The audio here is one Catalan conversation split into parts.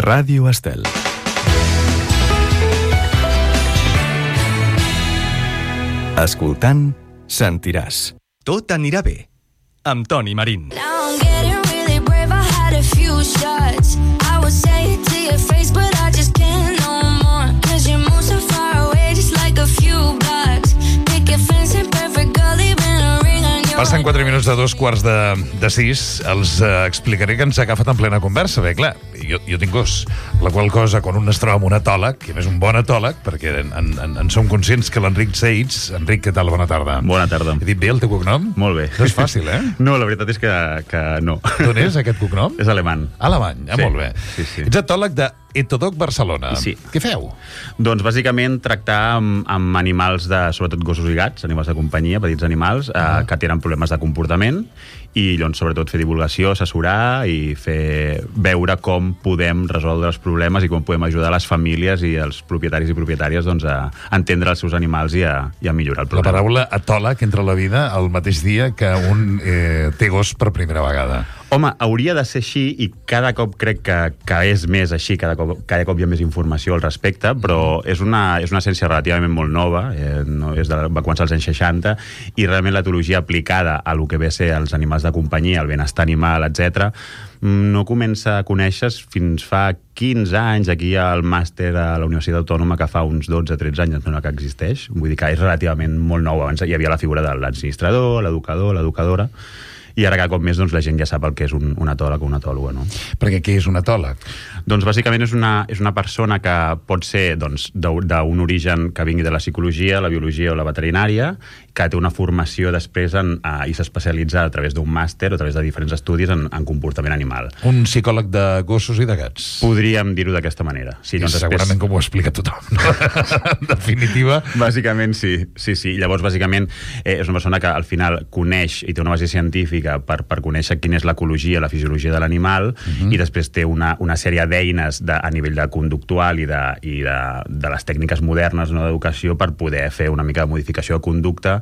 Ràdio Estel. Escoltant, sentiràs. Tot anirà bé. Amb Toni Marín. Passen 4 minuts de 5:45. Els explicaré que ens ha agafat en plena conversa. Bé, clar, jo tinc gos. La qual cosa, quan un es troba amb un etòleg, que és un bon etòleg, perquè en som conscients que l'Enric Seitz... Enric, què tal? Bona tarda. Bona tarda. He dit bé el teu cognom? Molt bé. No és fàcil, eh? No, la veritat és que no. D'on és aquest cognom? És alemany. Alemany, Sí. Molt bé. Sí. Ets etòleg de Etodoc Barcelona. Sí. Què feu? Doncs, bàsicament, tractar amb animals, sobretot gossos i gats, animals de companyia, petits animals, que tenen problemes de comportament, i llavors, sobretot, fer divulgació, assessorar i fer veure com podem resoldre els problemes i com podem ajudar les famílies i els propietaris i propietàries doncs, a entendre els seus animals i a millorar el La problema. paraula etòleg entra a la vida el mateix dia que un té gos per primera vegada. Home, hauria de ser així i cada cop crec que és més així, cada cop hi ha més informació al respecte, però és una ciència relativament molt nova, va començar als anys 60, i realment l'etologia aplicada a lo que ve a ser els animals de companyia, el benestar animal, etc., no comença a conèixer fins fa 15 anys. Aquí hi ha el màster a la Universitat Autònoma que fa uns 12-13 anys em sembla que existeix, vull dir que és relativament molt nou. Abans hi havia la figura de l'administrador, l'educador, l'educadora, i ara cada cop més doncs, la gent ja sap el que és un etòleg o una etòloga, no? Perquè què és un etòleg? Doncs bàsicament és una persona que pot ser doncs, d'un origen que vingui de la psicologia, la biologia o la veterinària, que té una formació després i s'especialitza a través d'un màster o a través de diferents estudis en comportament animal. Un psicòleg de gossos i de gats. Podríem dir-ho d'aquesta manera. Sí, doncs segurament com ho explica tothom, no? En definitiva. Bàsicament sí. Llavors, bàsicament, és una persona que al final coneix i té una base científica per conèixer quina és l'ecologia, la fisiologia de l'animal, i després té una sèrie d'eines a nivell de conductual i de les tècniques modernes d'educació per poder fer una mica de modificació de conducta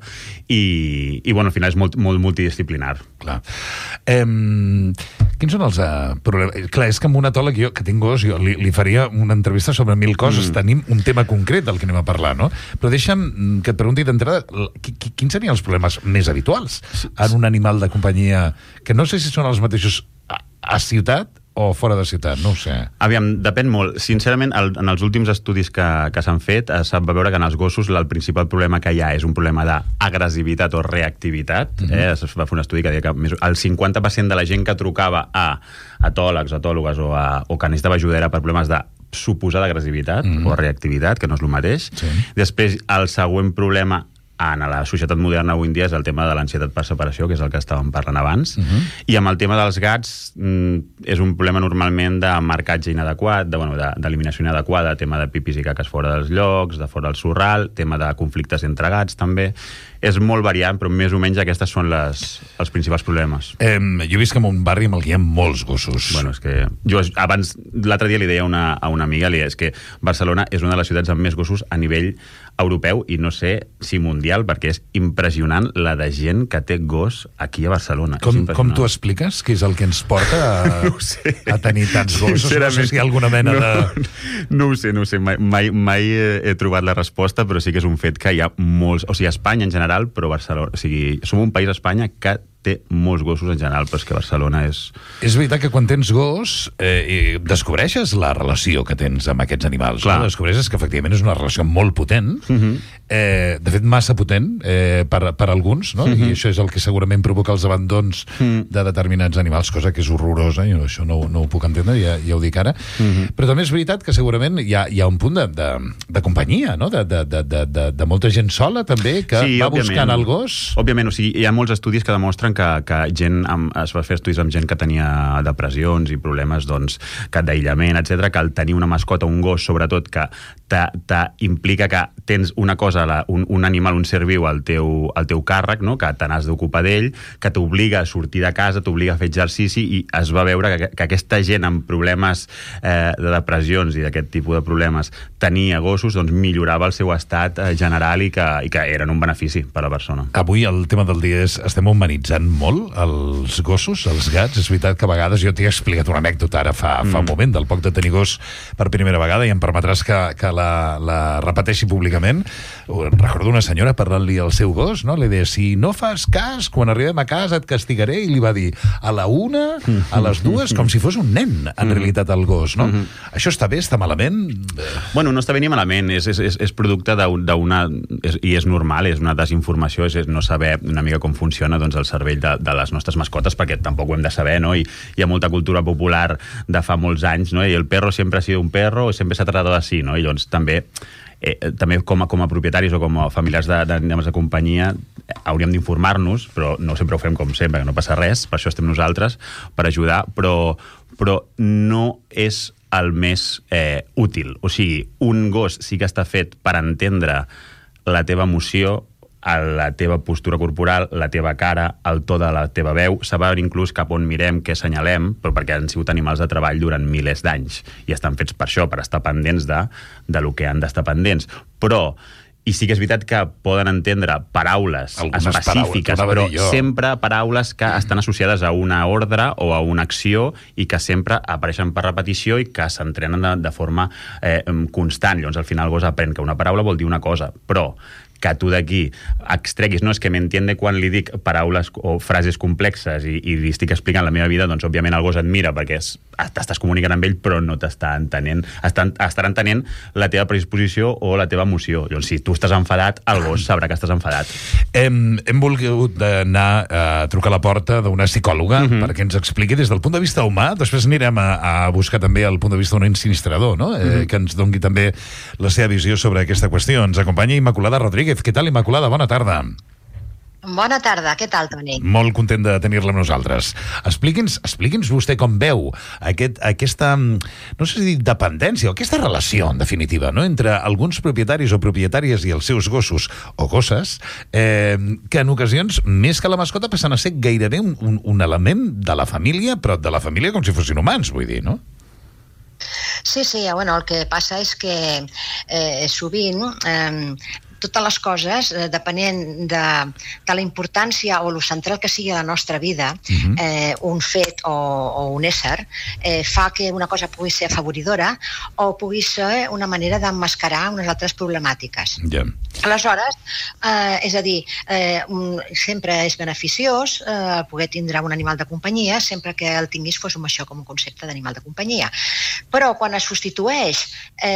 i bueno, al final és molt multidisciplinar. Clar. Quins són els problemes? Clar, és que amb un etòleg, jo, que tinc gos, jo li faria una entrevista sobre 1000 coses. Tenim un tema concret del que anem a parlar, no? Però deixa'm que et pregunti d'entrada quins serien els problemes més habituals en un animal de companyia, que no sé si són els mateixos a ciutat o fora de ciutat, no ho sé. Aviam, depèn molt. Sincerament, en els últims estudis que s'han fet, se'n va veure que en els gossos el principal problema que hi ha és un problema d'agressivitat o reactivitat. Es va fer un estudi que deia que el 50% de la gent que trucava a etòlegs, etòlogues o que necessitava ajudera per problemes de suposada agressivitat o reactivitat, que no és el mateix. Sí. Després, el següent problema en la societat moderna avui en dia és el tema de l'ansietat per separació, que és el que estàvem parlant abans, i amb el tema dels gats és un problema normalment de marcatge inadequat, d'eliminació inadequada, tema de pipis i caques fora dels llocs, de fora del sorral, tema de conflictes entre gats també. És molt variant, però més o menys aquestes són els principals problemes. Jo visc en un barri amb el que hi ha molts gossos. Bueno, és que jo abans, l'altre dia li deia a una amiga, és que Barcelona és una de les ciutats amb més gossos a nivell europeu i no sé si mundial, perquè és impressionant la de gent que té gos aquí a Barcelona. Com t'ho expliques? Què és el que ens porta a tenir tants gossos? No sé si hi ha alguna mena de... No ho sé. Mai he trobat la resposta, però sí que és un fet que hi ha molts... O sigui, a Espanya en general, però Barcelona... O sigui, som un país, Espanya, que té molts gossos en general, però és que Barcelona és... És veritat que quan tens gos descobreixes la relació que tens amb aquests animals. No? Descobreixes que efectivament és una relació molt potent, de fet massa potent per alguns, no? I això és el que segurament provoca els abandons de determinats animals, cosa que és horrorosa, jo això no ho puc entendre, ja ho dic ara. Però també és veritat que segurament hi ha un punt de companyia, no? De molta gent sola també, que va buscant el gos. Òbviament, o sigui, hi ha molts estudis que demostren que gent es va fer estudis amb gent que tenia depressions i problemes d'aïllament, etc., que al tenir una mascota, un gos, sobretot, que implica que tens una cosa, un animal, un ser viu al teu càrrec, no? Que te n'has d'ocupar d'ell, que t'obliga a sortir de casa, t'obliga a fer exercici, i es va veure que aquesta gent amb problemes de depressions i d'aquest tipus de problemes tenia gossos, doncs millorava el seu estat general i que eren un benefici per a la persona. Avui el tema del dia és estem humanitzant molt els gossos, els gats. És veritat que a vegades jo t'he explicat una anècdota ara fa un moment del poc de tenir gos per primera vegada, i em permetràs que la repeteixi públicament. Recordo una senyora parlant-li al seu gos, no? Li deia, si no fas cas, quan arribem a casa et castigaré, i li va dir a la 1, a les 2, com si fos un nen, en realitat, el gos, no? Això està bé, està malament? Bueno, no està bé ni malament, és producte d'una... i és normal, és una desinformació, és no saber una mica com funciona doncs, el cervell de les nostres mascotes, perquè tampoc ho hem de saber, no? I hi ha molta cultura popular de fa molts anys, no? I el perro sempre ha sido un perro, sempre s'ha tratat així, no? I llavors també com a propietaris o com a familiars d'animals de companyia hauríem d'informar-nos, però no sempre ho fem com sempre, que no passa res, per això estem nosaltres, per ajudar, però no és el més útil. O sigui, un gos sí que està fet per entendre la teva emoció, la teva postura corporal, la teva cara, el to de la teva veu, saber inclús cap on mirem, què assenyalem, però perquè han sigut animals de treball durant milers d'anys i estan fets per això, per estar pendents de lo que han d'estar pendents. Però i sí que és veritat que poden entendre paraules específiques, però sempre paraules que estan associades a una ordre o a una acció i que sempre apareixen per repetició i que s'entrenen de forma constant. Llavors, al final, el gos aprèn que una paraula vol dir una cosa, però que tu d'aquí extreguis, no, és que m'entiende quan li dic paraules o frases complexes i li estic explicant la meva vida, doncs òbviament el gos et mira perquè t'estàs comunicant amb ell però no t'està entenent, estarà entenent la teva predisposició o la teva emoció. Llavors, si tu estàs enfadat, el gos sabrà que estàs enfadat. Hem volgut anar a trucar a la porta d'una psicòloga perquè ens expliqui des del punt de vista humà, després anirem a buscar també el punt de vista d'un ensinistrador, no? Que ens doni també la seva visió sobre aquesta qüestió. Ens acompanya Immaculada Rodríguez. Què tal, Immaculada? Bona tarda. Bona tarda, què tal, Toni? Molt content de tenir-la amb nosaltres. Expliqui'ns vostè com veu aquesta, no sé si dir dependència, o aquesta relació, en definitiva, no? Entre alguns propietaris o propietàries i els seus gossos o gosses, que en ocasions, més que la mascota, passen a ser gairebé un element de la família, però de la família com si fossin humans, vull dir, no? Sí, bueno, el que passa és que sovint totes les coses, depenent de la importància o lo central que sigui la nostra vida, un fet o un ésser, fa que una cosa pugui ser afavoridora o pugui ser una manera d'emmascarar unes altres problemàtiques. Aleshores, és a dir, sempre és beneficiós poder tindre un animal de companyia, sempre que el tinguis fos amb això com un concepte d'animal de companyia. Però quan es substitueix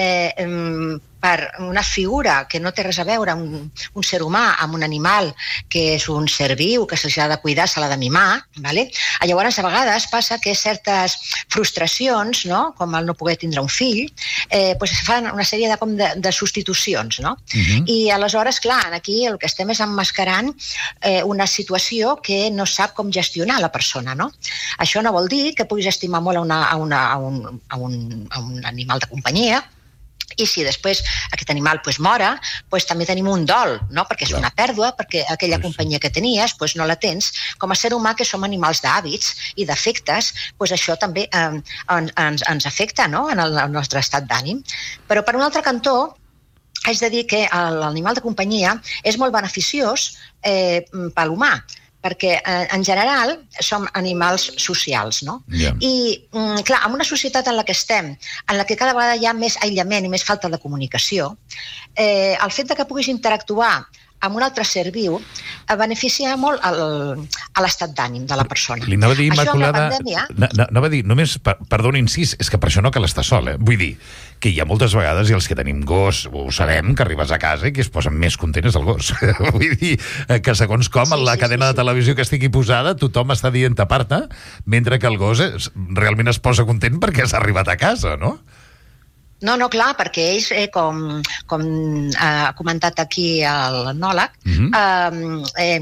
per una figura que no té res a veure, un ser humà amb un animal que és un ser viu, que se l'ha de cuidar, se l'ha de mimar, llavors a vegades passa que certes frustracions, com el no poder tindre un fill, fan una sèrie de substitucions. I aleshores, clar, aquí el que estem és emmascarant una situació que no sap com gestionar la persona. Això no vol dir que puguis estimar molt a un animal de companyia, i si després aquest animal mora, també tenim un dol, perquè és una pèrdua, perquè aquella companyia que tenies no la tens. Com a ser humà, que som animals d'hàbits i d'afectes, això també ens afecta en el nostre estat d'ànim. Però per un altre cantó, haig de dir que l'animal de companyia és molt beneficiós per l'humà, perquè en general som animals socials, no? I, clar, en una societat en la que estem, en la que cada vegada hi ha més aïllament i més falta de comunicació, el fet que puguis interactuar amb un altre ser viu beneficia molt a l'estat d'ànim de la persona. Li anava a dir, Immaculada, anava a dir, només, perdona, incís, és que per això no cal estar sol, Vull dir que hi ha moltes vegades, i els que tenim gos ho sabem, que arribes a casa i que es posen més contents el gos. Vull dir que segons com la cadena de televisió que estigui posada, tothom està dient aparta, mentre que el gos realment es posa content perquè has arribat a casa, no? No, clar, perquè ells, com ha comentat aquí l'etnòleg,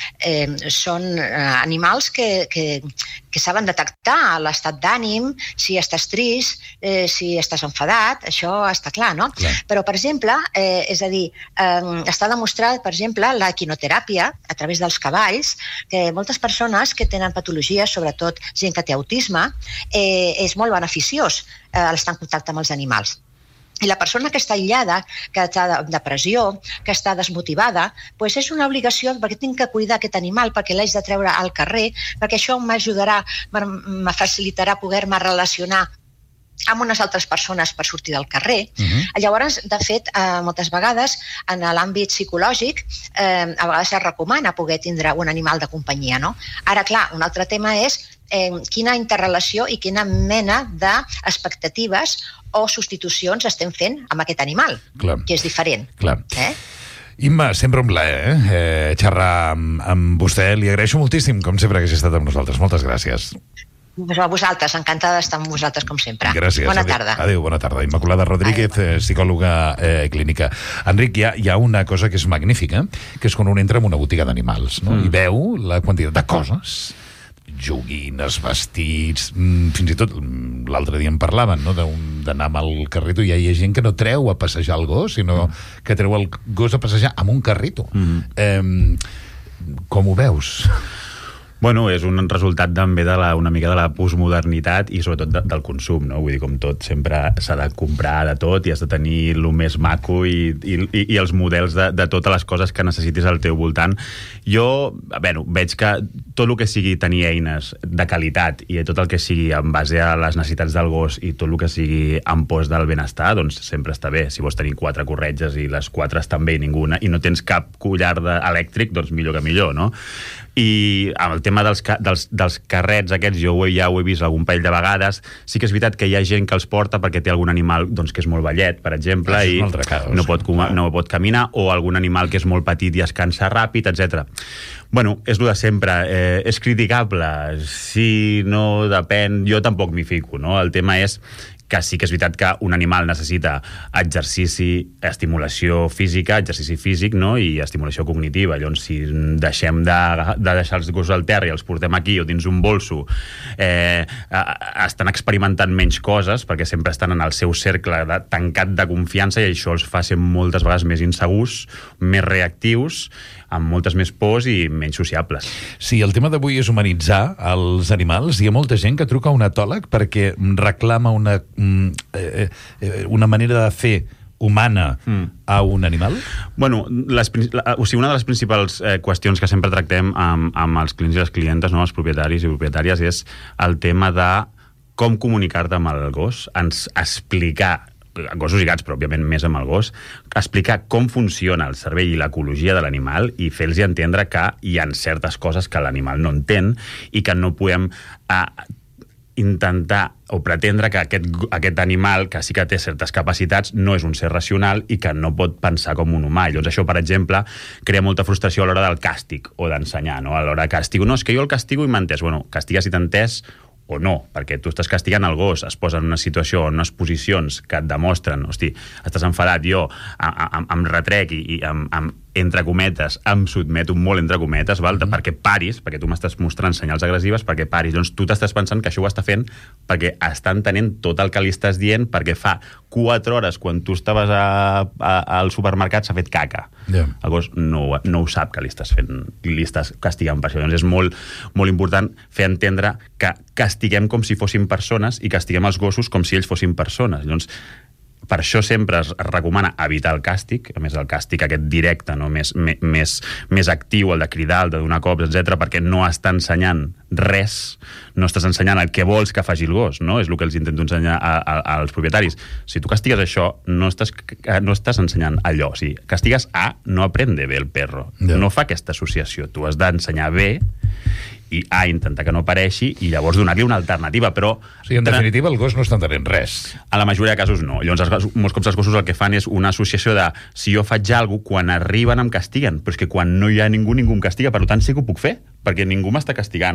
són animals que saben detectar l'estat d'ànim, si estàs trist, si estàs enfadat, això està clar, no? Clar. Però, per exemple, és a dir, està demostrat, per exemple, la equinoteràpia a través dels cavalls, que moltes persones que tenen patologies, sobretot gent que té autisme, és molt beneficiós estar en contacte amb els animals. I la persona que està aïllada, que està de depressió, que està desmotivada, doncs és una obligació perquè tinc que cuidar aquest animal, perquè l'haig de treure al carrer, perquè això m'ajudarà, me facilitarà poder-me relacionar amb unes altres persones per sortir del carrer. Llavors, de fet, moltes vegades, en l'àmbit psicològic, a vegades es recomana poder tindre un animal de companyia, no? Ara, clar, un altre tema és quina interrelació i quina mena d'expectatives o substitucions estem fent amb aquest animal, que és diferent. Clar. Imma, sempre un plaer xerrar amb vostè. Li agraeixo moltíssim, com sempre, que hagi estat amb nosaltres. Moltes gràcies. A vosaltres, encantada d'estar amb vosaltres, com sempre. Gràcies. Bona tarda. Adéu, bona tarda. Immaculada Rodríguez, psicòloga clínica. Enric, hi ha una cosa que és magnífica, que és quan un entra en una botiga d'animals, no? I veu la quantitat de coses, joguines, vestits, fins i tot l'altre dia en parlaven, no? D'anar amb el carrito, i hi ha gent que no treu a passejar el gos, sinó que treu el gos a passejar amb un carrito. Com ho veus? Bueno, és un resultat també una mica de la postmodernitat i sobretot del consum, no? Vull dir, com tot, sempre s'ha de comprar de tot i has de tenir el més maco i els models de totes les coses que necessitis al teu voltant. Jo, veig que tot el que sigui tenir eines de qualitat i tot el que sigui en base a les necessitats del gos i tot el que sigui en pos del benestar, doncs sempre està bé. Si vols tenir 4 corretges i les 4 estan bé i no tens cap collar elèctric, doncs millor que millor, no? I amb el tema dels carrets aquests, jo ja ho he vist algun parell de vegades. Sí que és veritat que hi ha gent que els porta perquè té algun animal doncs, que és molt vellet, per exemple, i no pot caminar, o algun animal que és molt petit i es cansa ràpid, etc. Bueno, és el de sempre. És criticable? Sí, no, depèn. Jo tampoc m'hi fico, no? El tema és que sí que és veritat que un animal necessita exercici, estimulació física, exercici físic, no? I estimulació cognitiva. Llavors, si deixem de deixar els gossos al terra i els portem aquí o dins un bolso, estan experimentant menys coses perquè sempre estan en el seu cercle tancat de confiança, i això els fa ser moltes vegades més insegurs, més reactius, amb moltes més pors i menys sociables. Sí, el tema d'avui és humanitzar els animals. Hi ha molta gent que truca a un etòleg perquè reclama una manera de fer humana a un animal? Bueno, una de les principals qüestions que sempre tractem amb els clients i les clientes, no, els propietaris i propietàries, és el tema de com comunicar-te amb el gos, explicar, gossos i gats, però òbviament més amb el gos, explicar com funciona el cervell i l'ecologia de l'animal i fer-los entendre que hi ha certes coses que l'animal no entén i que no podem intentar o pretendre que aquest animal, que sí que té certes capacitats, no és un ser racional i que no pot pensar com un humà. I llavors això, per exemple, crea molta frustració a l'hora del càstig o d'ensenyar, no? A l'hora de castigo. No, és que jo el castigo i m'ha entès. Bueno, castiga si t'ha entès o no, perquè tu estàs castigant el gos, es posa en una situació, en unes posicions que et demostren, hosti, estàs enfadat, jo em retrec i entre cometes, em sotmeto molt entre cometes, val? Perquè paris, perquè tu m'estàs mostrant senyals agressives, perquè paris. Doncs tu t'estàs pensant que això ho està fent perquè està entenent tot el que li estàs dient, perquè fa 4 hores, quan tu estaves al supermercat, s'ha fet caca. Yeah. El gos no ho sap que li estàs castigant per això. Llavors és molt, molt important fer entendre que castiguem com si fossin persones i castiguem els gossos com si ells fossin persones. Llavors, per això sempre es recomana evitar el càstig, a més el càstig aquest directe, no? més actiu, el de cridar, el de donar cops, etc, perquè no està ensenyant res, no estàs ensenyant el que vols que faci el gos, no? És el que els intento ensenyar als propietaris. Si tu castigues això, no estàs ensenyant allò. O sigui, castigues A, no aprende bé el perro. Yeah. No fa aquesta associació. Tu has d'ensenyar B i A, intentar que no apareixi, i llavors donar-li una alternativa, però... O sigui, en definitiva, el gos no està entenent res. A la majoria de casos no. Llavors, molts cops els gossos el que fan és una associació de si jo faig alguna cosa, quan arriben em castiguen, però és que quan no hi ha ningú em castiga, per tant sí que ho puc fer, perquè ningú m'està castigant.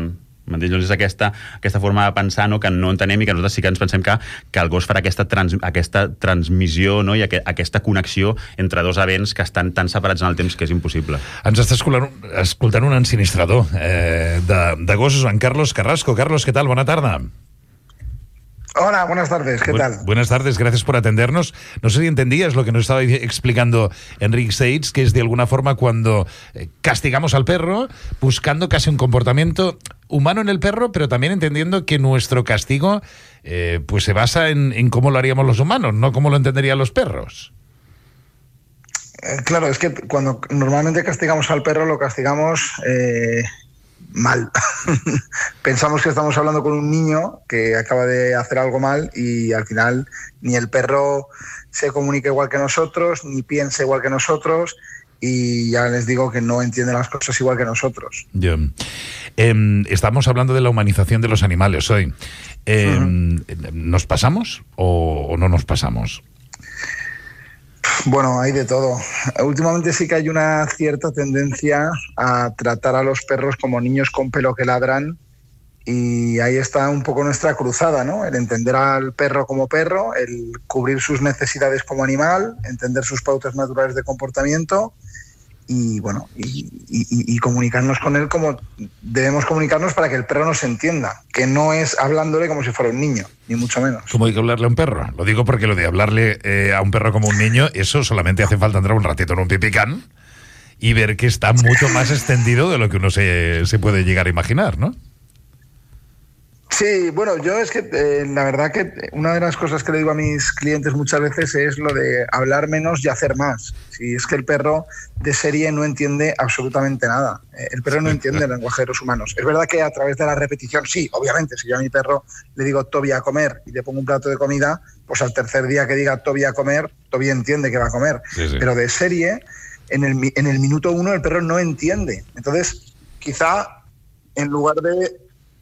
Llavors és aquesta forma de pensar, no?, que no entenem i que nosaltres sí que ens pensem que el gos farà aquesta transmissió, no?, i aquesta connexió entre dos events que estan tan separats en el temps que és impossible. Ens està escoltant un ensinistrador de gossos, en Carlos Carrasco. Carlos, ¿qué tal? Buena tarde. Hola, buenas tardes, ¿qué tal? Buenas tardes, gracias por atendernos. No sé si entendías lo que nos estaba explicando Enric Seitz, que es de alguna forma cuando castigamos al perro, buscando casi un comportamiento humano en el perro, pero también entendiendo que nuestro castigo pues se basa en cómo lo haríamos los humanos, no cómo lo entenderían los perros. Claro, es que cuando normalmente castigamos al perro lo castigamos mal. Pensamos que estamos hablando con un niño que acaba de hacer algo mal y al final ni el perro se comunica igual que nosotros, ni piensa igual que nosotros, y ya les digo que no entiende las cosas igual que nosotros. Estamos hablando de la humanización de los animales hoy. ¿Nos pasamos o no nos pasamos? Bueno, hay de todo. Últimamente sí que hay una cierta tendencia a tratar a los perros como niños con pelo que ladran, y ahí está un poco nuestra cruzada, ¿no? El entender al perro como perro, el cubrir sus necesidades como animal, entender sus pautas naturales de comportamiento y, bueno, y comunicarnos con él como debemos comunicarnos para que el perro nos entienda, que no es hablándole como si fuera un niño, ni mucho menos. ¿Cómo hay que hablarle a un perro? Lo digo porque lo de hablarle a un perro como un niño, eso solamente hace falta entrar un ratito en un pipicán y ver que está mucho más extendido de lo que uno se puede llegar a imaginar, ¿no? Sí, bueno, yo es que la verdad que una de las cosas que le digo a mis clientes muchas veces es lo de hablar menos y hacer más. Si es que el perro de serie no entiende absolutamente nada. El perro no entiende el lenguaje de los humanos. Es verdad que a través de la repetición, sí, obviamente, si yo a mi perro le digo Toby a comer y le pongo un plato de comida, pues al tercer día que diga Toby a comer, Toby entiende que va a comer. Sí. Pero de serie, en el minuto 1 el perro no entiende. Entonces, quizá en lugar de...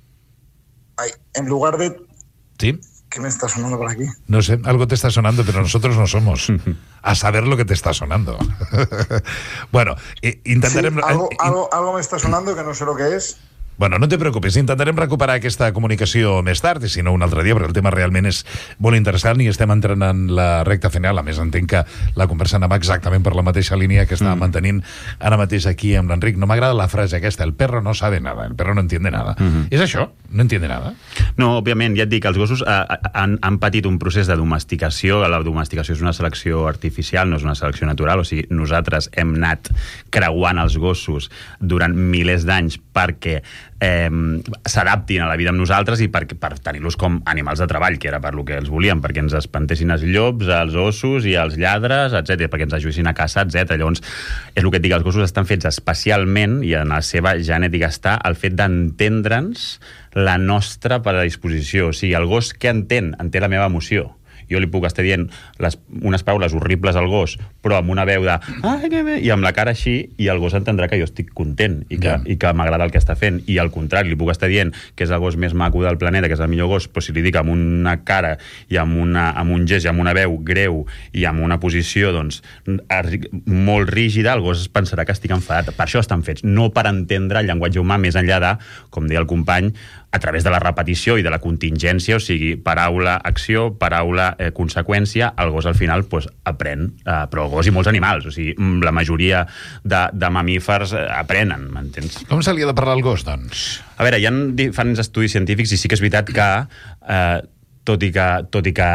¿Sí? ¿Qué me está sonando por aquí? No sé, algo te está sonando, pero nosotros no somos. A saber lo que te está sonando. Bueno, intentarem... Sí, algo me está sonando que no sé lo que és. Bueno, no te preocupis, intentarem recuperar aquesta comunicació més tard, i si no un altre dia, perquè el tema realment és molt interessant i estem entrant en la recta final. A més, entenc que la conversa anava exactament per la mateixa línia que estàvem mantenint ara mateix aquí amb l'Enric. No m'agrada la frase aquesta, el perro no sabe nada, el perro no entiende nada. És això? No entiende nada? No, òbviament, ja et dic, els gossos han patit un procés de domesticació. La domesticació és una selecció artificial, no és una selecció natural, o sigui, nosaltres hem anat creuant els gossos durant milers d'anys perquè s'adaptin a la vida amb nosaltres i per tenir-los com animals de treball, que era per lo que els volíem, perquè ens espantessin els llops, els ossos i els lladres, etc, perquè ens ajuessin a caçar, etc. Llavors, és el que et dic, els gossos estan fets especialment, i en la seva genètica està el fet d'entendre'ns la nostra predisposició. O sigui, el gos què entén? Entén la meva emoció. Jo li puc estar dient unes paraules horribles al gos, però amb una veu de i amb la cara així, i el gos entendrà que jo estic content i que m'agrada el que està fent. I al contrari, li puc estar dient que és el gos més maco del planeta, que és el millor gos, però si li dic amb una cara i amb un gest i amb una veu greu i amb una posició doncs molt rígida, el gos pensarà que estic enfadat. Per això estan fets, no per entendre el llenguatge humà, més enllà de, com deia el company, a través de la repetició i de la contingència, o sigui, paraula-acció, paraula-conseqüència, el gos al final pues, aprèn, però el gos i molts animals, o sigui, la majoria de mamífers aprenen, m'entens? Com se li ha de parlar al gos, doncs? A veure, hi ha diferents estudis científics i sí que és veritat que, tot i que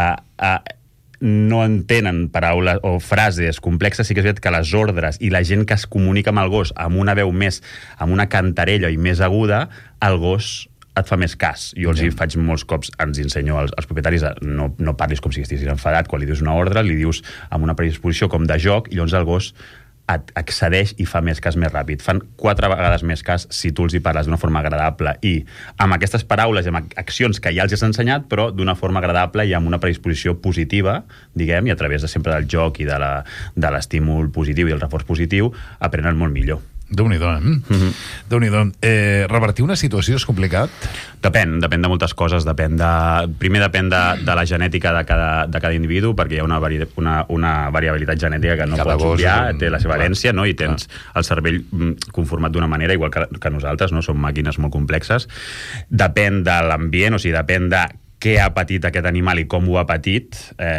no entenen paraules o frases complexes, sí que és veritat que les ordres i la gent que es comunica amb el gos amb una veu més, amb una cantarella i més aguda, el gos et fa més cas. Jo els hi faig molts cops, ens ensenyo als propietaris no parlis com si estiguessis enfadat, quan li dius una ordre, li dius amb una predisposició com de joc, i llavors el gos et accedeix i fa més cas més ràpid. Fan 4 vegades més cas si tu els hi parles d'una forma agradable i amb aquestes paraules i amb accions que ja els has ensenyat, però d'una forma agradable i amb una predisposició positiva, diguem, i a través sempre del joc i de l'estímul positiu i el reforç positiu, aprenen molt millor. Déu-n'hi-do, Déu-n'hi-do. Revertir una situació és complicat? Depèn de moltes coses. Primer depèn de la genètica de cada individu, perquè hi ha una variabilitat genètica que no pots obviar, té la seva herència, no? I tens el cervell conformat d'una manera, igual que nosaltres, no? Som màquines molt complexes. Depèn de l'ambient, o sigui, depèn de què ha patit aquest animal i com ho ha patit,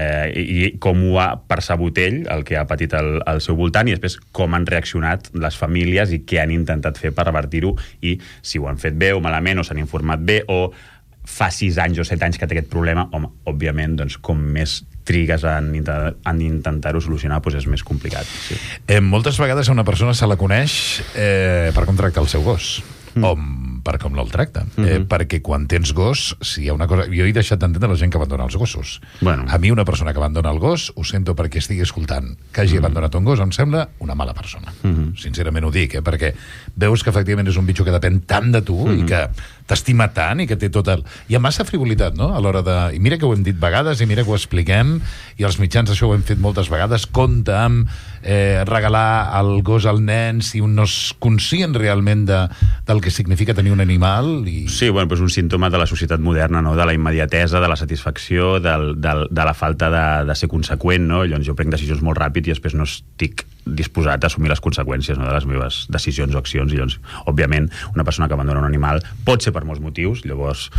i com ho ha percebut ell, el que ha patit al seu voltant, i després com han reaccionat les famílies i què han intentat fer per revertir-ho, i si ho han fet bé o malament, o s'han informat bé, o fa 6 anys o 7 anys que té aquest problema, home, òbviament, doncs, com més trigues en intentar-ho solucionar, doncs és més complicat. Sí. Moltes vegades a una persona se la coneix per com tracta el seu gos, o per com no el tracta. Perquè quan tens gos, si hi ha una cosa... Jo he deixat d'entendre la gent que abandona els gossos. Bueno. A mi una persona que abandona el gos, ho sento perquè estigui escoltant que hagi abandonat un gos, em sembla una mala persona. Sincerament ho dic, perquè veus que efectivament és un bitxo que depèn tant de tu i que t'estima tant i que té tot el... Hi ha massa frivolitat, no?, a l'hora de... I mira que ho hem dit vegades, i mira que ho expliquem, i els mitjans això ho hem fet moltes vegades, compte amb regalar el gos al nen si un no és conscient realment del que significa tenir un animal. Sí, bueno, és un símptoma de la societat moderna, no?, de la immediatesa, de la satisfacció, de la falta de ser conseqüent, no? Llavors jo prenc decisions molt ràpid i després no estic disposat a assumir les conseqüències, no?, de les meves decisions o accions, i llavors, òbviament, una persona que abandona un animal pot ser per molts motius, llavors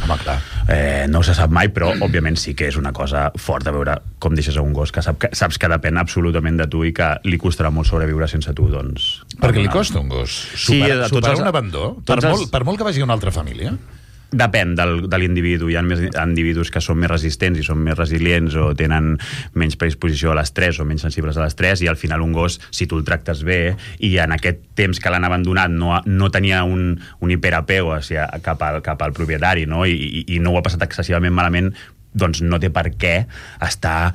no se sap mai, però òbviament sí que és una cosa forta veure com deixes a un gos que saps que depèn absolutament de tu i que li costarà molt sobreviure sense tu, doncs... Perquè li costa un gos superar un abandó, per molt que vagi a una altra família? Depèn de l'individu. Hi ha individus que són més resistents i són més resilients o tenen menys predisposició a l'estrès o menys sensibles a l'estrès, i al final un gos, si tu el tractes bé i en aquest temps que l'han abandonat no tenia un hiperapego cap al propietari, no? I no ho ha passat excessivament malament, doncs no té per què estar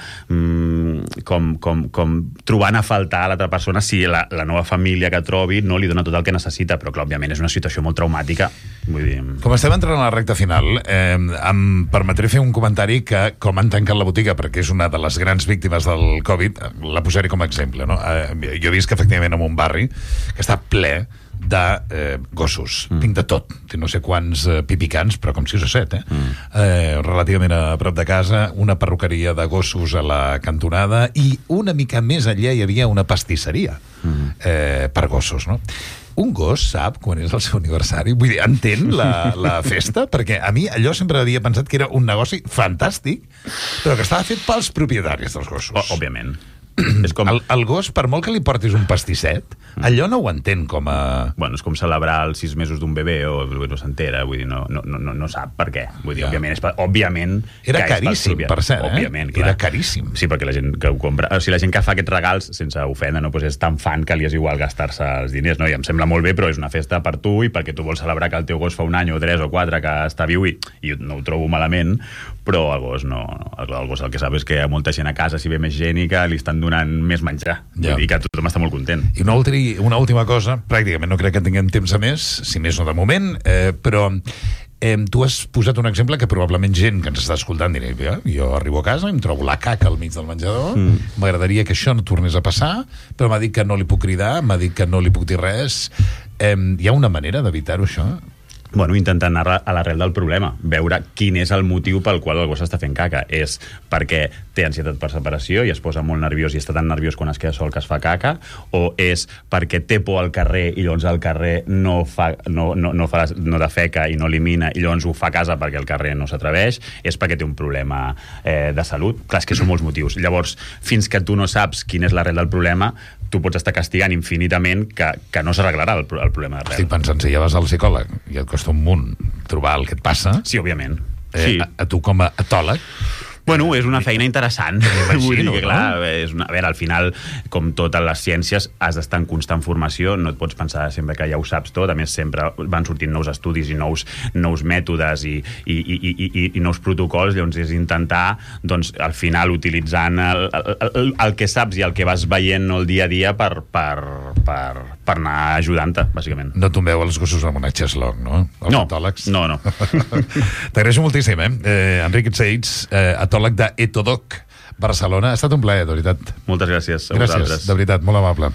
com trobant a faltar a l'altra persona si la nova família que trobi no li dona tot el que necessita, però clar, òbviament és una situació molt traumàtica. Vull dir... Com estem entrant a la recta final, em permetré fer un comentari que, com han tancat la botiga, perquè és una de les grans víctimes del Covid, la posaré com a exemple, no? Jo he vist que efectivament en un barri que està ple de gossos. Tinc de tot. Tinc no sé quants pipicans, però com 6 o 7, relativament a prop de casa, una perruqueria de gossos a la cantonada i una mica més enllà hi havia una pastisseria per gossos, no? Un gos sap quan és el seu aniversari? Vull dir, entén la festa? Perquè a mi allò sempre havia pensat que era un negoci fantàstic, però que estava fet pels propietaris dels gossos. Òbviament. És com... el gos, per molt que li portis un pastisset, allò no ho entén com a... Bueno, és com celebrar els 6 mesos d'un bebè o no s'entera, vull dir, no sap per què. Vull dir, òbviament... Era caríssim, per cert, òbviament, clar. Era caríssim. Sí, perquè la gent que ho compra... O sigui, la gent que fa aquests regals, sense ofenda, no? Pues és tan fan que li és igual gastar-se els diners, no? I em sembla molt bé, però és una festa per tu i perquè tu vols celebrar que el teu gos fa 1 any o 3 o 4 que està viu i no ho trobo malament, però el gos no. El gos el que sap és que hi ha molta gent a casa, si ve més gent i que li estan donant més menjar. Ja. I que tothom està molt content. I una última cosa, pràcticament no crec que tinguem temps a més, si més no de moment, però tu has posat un exemple que probablement gent que ens està escoltant dirà, jo arribo a casa i em trobo la caca al mig del menjador, m'agradaria que això no tornés a passar, però m'ha dit que no li puc cridar, m'ha dit que no li puc dir res. Hi ha una manera d'evitar-ho, això? Bueno, intentant anar a l'arrel del problema, veure quin és el motiu pel qual el gos està fent caca. És perquè té ansietat per separació i es posa molt nerviós i està tan nerviós quan es queda sol que es fa caca, o és perquè té por al carrer i llavors al carrer no defeca i no elimina i llavors ho fa a casa perquè el carrer no s'atreveix, és perquè té un problema de salut. Clar, és que són molts motius. Llavors, fins que tu no saps quin és l'arrel del problema, tu pots estar castigant infinitament que no s'arreglarà el problema d'arrel. Estic pensant, si ja vas al psicòleg i et costa un munt trobar el que et passa... Sí, òbviament. Sí. A tu com a etòleg... Bueno, és una feina interessant. Vull dir que, clar, a veure, al final, com totes les ciències, has d'estar en constant formació, no et pots pensar sempre que ja ho saps tot, a més sempre van sortint nous estudis i nous mètodes i nous protocols, llavors és intentar, doncs, al final, utilitzant el que saps i el que vas veient el dia a dia per anar ajudant-te, bàsicament. No tombeu els gossos amb una xeslong, no? Els etòlegs. No. T'agraeixo moltíssim, Enric Itseits, etòleg de Etodoc Barcelona. Ha estat un plaer, de veritat. Moltes gràcies a vosaltres. De veritat, molt amable.